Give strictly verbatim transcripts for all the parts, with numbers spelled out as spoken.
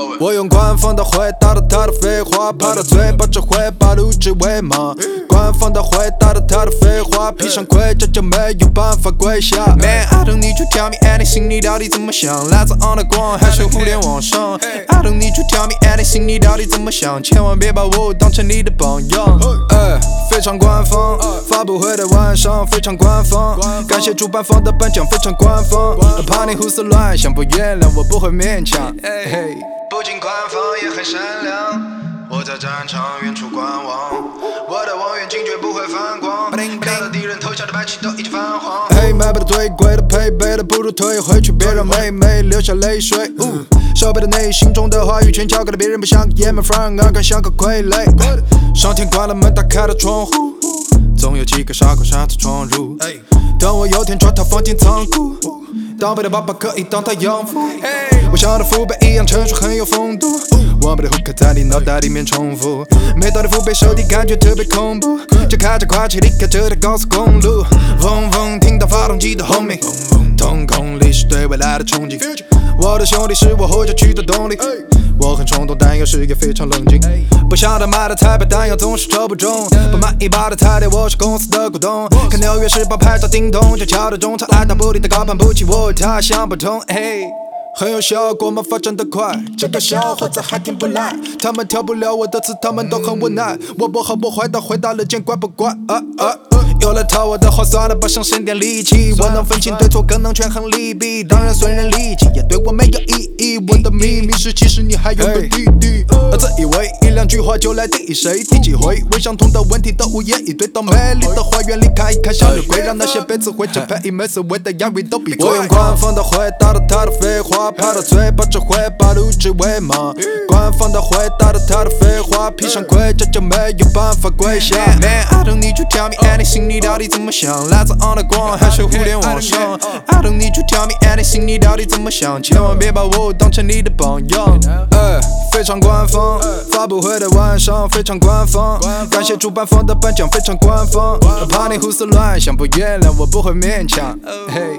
我用官方的回答了他的废话，怕他嘴巴只会把路指为马。官方的回答了他的废话，披上盔甲就没有办法跪下。Man, I don't need you tell me anything， 你到底怎么想？来自 underground 还是互联网上 ？I don't need you tell me anything， 你到底怎么想？千万别把我当成你的榜样。哎，非常官方，发布会的晚上非常官方，感谢主办方的颁奖非常官方，怕你胡思乱想，不原谅我不会勉强。Hey, 不仅官方也很善良，我在战场远处观望，我的望远镜绝不会反光，看到敌人投下的白旗都已经泛黄。嘿，买不到最贵的配备的不如退回去，别让妹妹流下泪水。嗯，手背的内心中的话语权交给了别人，不像个爷们，反而更像个傀儡。上天关了门，打开了窗户，总有几个傻瓜擅自闯入。等我有天抓他放进仓库，倒背的爸爸可以当他养父。我像他父辈一样成熟，很有风度。我把的 hook 在你脑袋里面重复，每当你腹背受敌，感觉特别恐怖。就开着快车离开这条高速公路，嗡嗡，听到发动机的轰鸣，瞳孔里是对未来的憧憬。我的兄弟是我活下去的动力。我很冲动，但有时也非常冷静。不想他买的太白，但又总是抽不中。不满意把的太对，我是公司的股东。看纽约时报拍照叮咚，就敲的中场，爱答不理的高攀不起我，他想不通。嘿，很有效果吗？发展得快，这个小伙子还挺不赖。他们挑不了我的词，他们都很无奈。我不好不坏的回答了，见怪不怪。啊啊有了套我的话，算了吧，省省点力气。我能分清对错，更能权衡利弊。当然，损人利己也对我没有意义。我的秘密是，其实你还有个弟弟。自以为一两句话就来定义谁，第几回为相同的问题都无言以对。到美丽的花园里看一看向日葵，让那些被词汇成配以每次为的押韵都比贵。我用官方的回答了他的废话，怕他嘴巴只会把路指为马。官方的回答了他的废话，披上盔甲就没有办法跪下。Man, I don't need you tell me anything， 你到底怎么想？来自 underground 还是互联网上 ？I don't need you tell me anything， 你到底怎么想？千万别把我当成你的榜样。哎，非常官方，发布会的晚上非常官方，感谢主办方的颁奖非常官方，怕你胡思乱想，不原谅我不会勉强。嘿，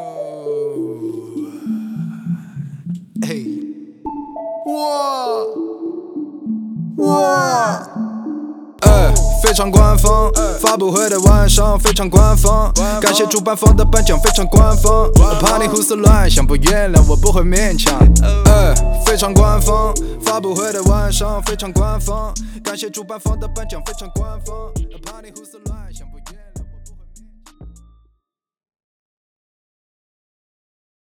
嘿，哇哇。哎，非常官方，发布会的晚上非常官方，感谢主办方的颁奖非常官方，怕你胡思乱想，不原谅我不会勉强。哎，非常官方，发布会的晚上非常官方，感谢主办方的颁奖非常官方，怕你胡思乱想。